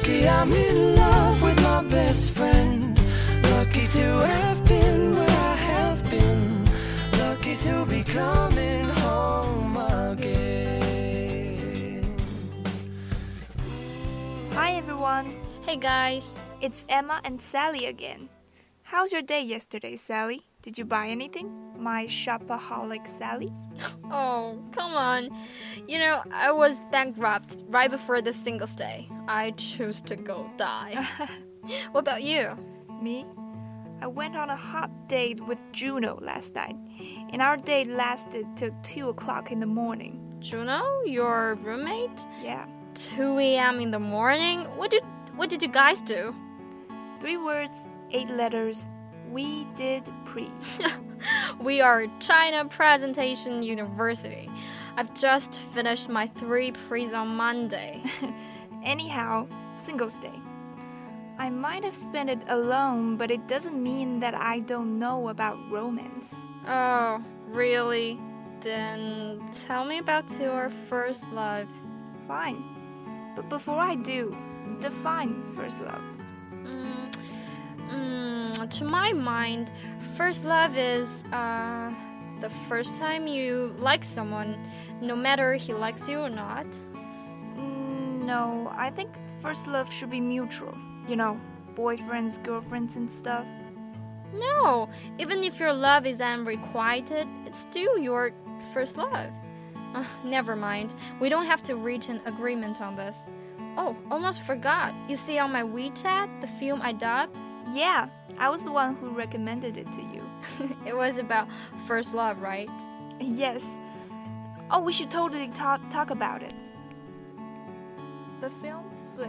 Lucky I'm in love with my best friend. Lucky to have been where I have been. Lucky to be coming home again. Hi everyone, Hey guys. it's Emma and Sally again. How's your day yesterday, Sally? Did you buy anything? My shopaholic Sally? Oh, come on. You know, I was bankrupt right before the Singles Day. I choose to go die. What about you? Me? I went on a hot date with Juno last night, and our date lasted till 2 o'clock in the morning. Juno, your roommate? Yeah. 2 a.m. in the morning? What did you guys do? 3 words, 8 letters. We did pre. We are China Presentation University. I've just finished my 3 pre's on Monday. Anyhow, Singles Day. I might have spent it alone, but it doesn't mean that I don't know about romance. Oh, really? Then tell me about your first love. Fine. But before I do, define first love. To my mind, first love is the first time you like someone, no matter he likes you or not. No, I think first love should be mutual. You know, boyfriends, girlfriends, and stuff. No, even if your love is unrequited, it's still your first love. Never mind, we don't have to reach an agreement on this. Oh, almost forgot. You see on my WeChat, the film I dubbed? Yeah, I was the one who recommended it to you. It was about first love, right? Yes. Oh, we should totally talk about it. The film Flip,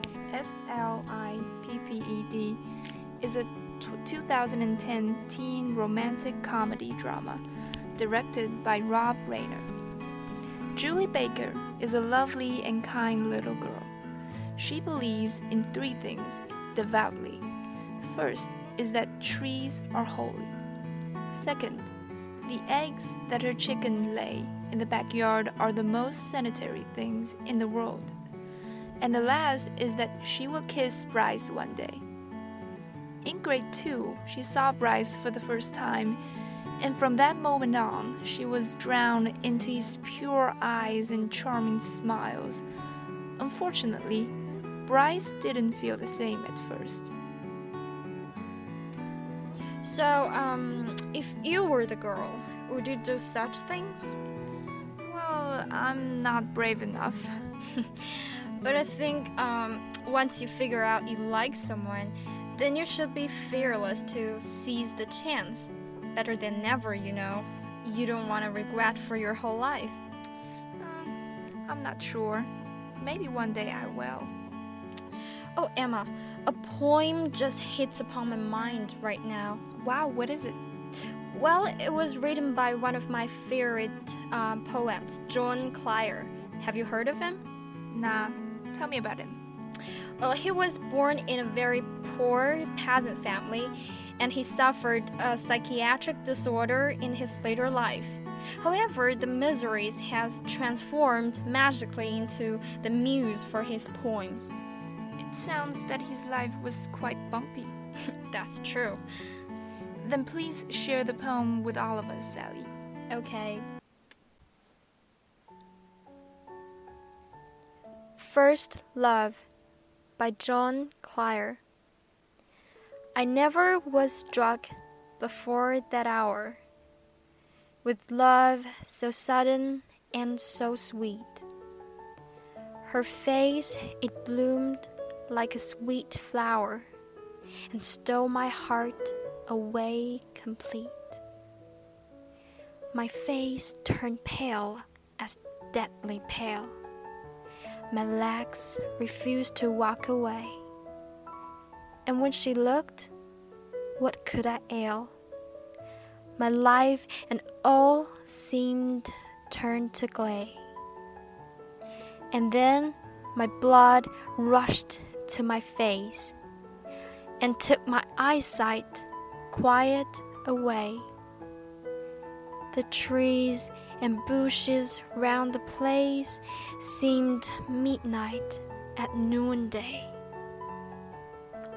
F-L-I-P-P-E-D, is a 2010 teen romantic comedy drama directed by Rob Reiner. Julie Baker is a lovely and kind little girl. She believes in 3 things devoutly. First is that trees are holy. Second, the eggs that her chicken lay in the backyard are the most sanitary things in the world. And the last is that she will kiss Bryce one day. In grade 2, she saw Bryce for the first time, and from that moment on, she was drowned into his pure eyes and charming smiles. Unfortunately, Bryce didn't feel the same at first. So, if you were the girl, would you do such things? Well, I'm not brave enough. But I think once you figure out you like someone, then you should be fearless to seize the chance. Better than never, you know. You don't want to regret for your whole life. I'm not sure. Maybe one day I will. Oh, Emma, a poem just hits upon my mind right now. Wow, what is it? Well, it was written by one of my favorite poets, John Clare. Have you heard of him? Nah, tell me about him. Well, he was born in a very poor peasant family, and he suffered a psychiatric disorder in his later life. However, the miseries has transformed magically into the muse for his poems. It sounds that his life was quite bumpy. That's true. Then please share the poem with all of us, Sally. Okay. First Love by John Clare. I never was struck before that hour with love so sudden and so sweet. Her face, it bloomed like a sweet flower and stole my heart away complete. My face turned pale as deadly pale. My legs refused to walk away. And when she looked, what could I ail? My life and all seemed turned to clay. And then my blood rushed to my face and took my eyesight quiet away. The trees and bushes round the place seemed midnight at noonday.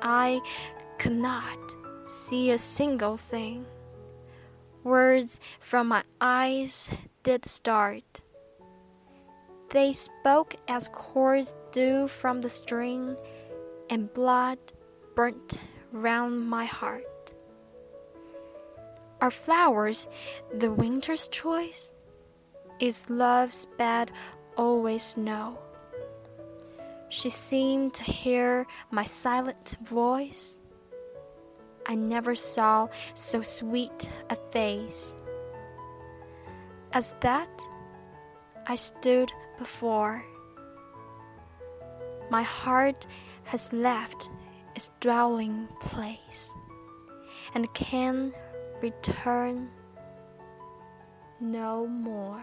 I could not see a single thing. Words from my eyes did start. They spoke as chords do from the string, and blood burnt round my heart. Are flowers the winter's choice? Is love's bed always snow? She seemed to hear my silent voice. I never saw so sweet a face. As that, I stood before. My heart has left its dwelling place and can return no more.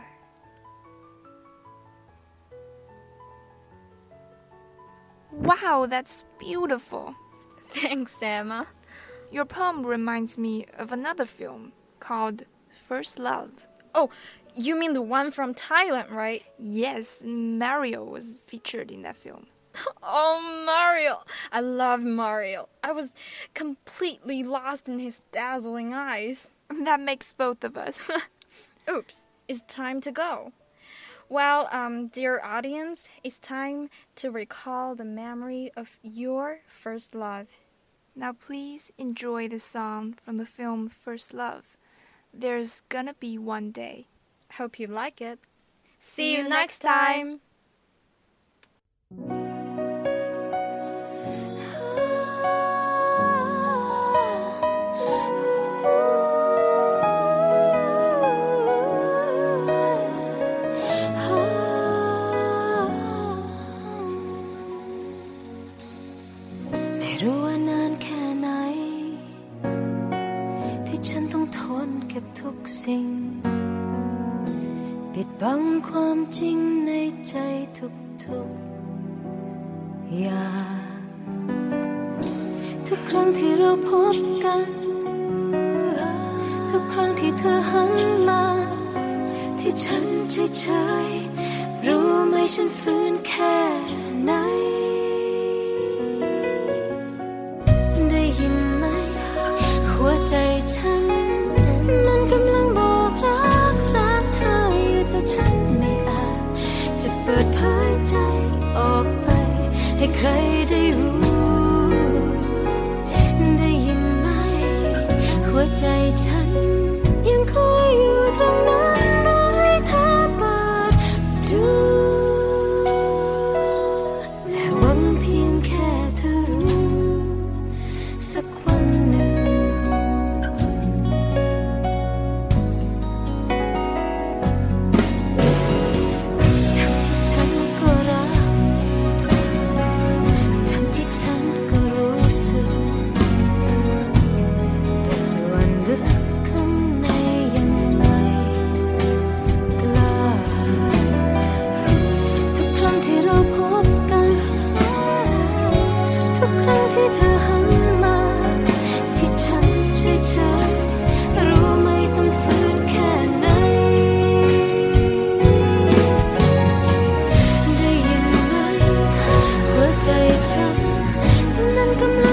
Wow, that's beautiful. Thanks, Emma. Your poem reminds me of another film called First Love. Oh, you mean the one from Thailand, right? Yes, Mario was featured in that film. Oh, Mario. I love Mario. I was completely lost in his dazzling eyes. That makes both of us. Oops, it's time to go. Well, dear audience, it's time to recall the memory of your first love. Now please enjoy the song from the film First Love. There's gonna be one day. Hope you like it. See you next time. ทุกสิ่งปิดบังความจริงในใจทุกๆอย่างทุกครั้งที่เราพบกันทุกครั้งที่เธอหันมาที่ฉันเฉยๆรู้ไหมฉันฝืนแค่ไหนได้ยินไหมหัวใจฉันมันกำลังบอกรักเธออยู่แต่ฉันไม่อาจจะเปิดเผยใจออกไปให้ใครได้รู้ได้ยินไหมหัวใจฉันยังคอยอยู่ตรงนั้นรอให้เธอเปิดดูและหวังเพียงแค่เธอรู้สักวันหนึ่งกำลัง